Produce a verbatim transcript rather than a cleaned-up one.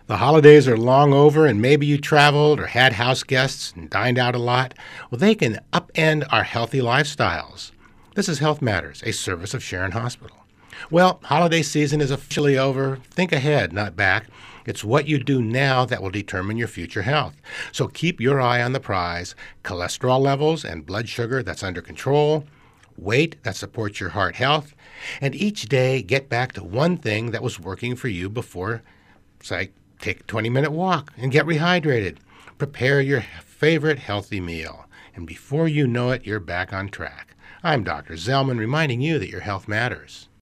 The holidays are long over, and maybe you traveled or had house guests and dined out a lot. Well, they can upend our healthy lifestyles. This is Health Matters, a service of Sharon Hospital. Well, holiday season is officially over. Think ahead, not back. It's what you do now that will determine your future health. So keep your eye on the prize: cholesterol levels and blood sugar that's under control, weight that supports your heart health, and each day get back to one thing that was working for you before. Say, take a twenty-minute walk and get rehydrated. Prepare your favorite healthy meal. And before you know it, you're back on track. I'm Doctor Zellman, reminding you that your health matters.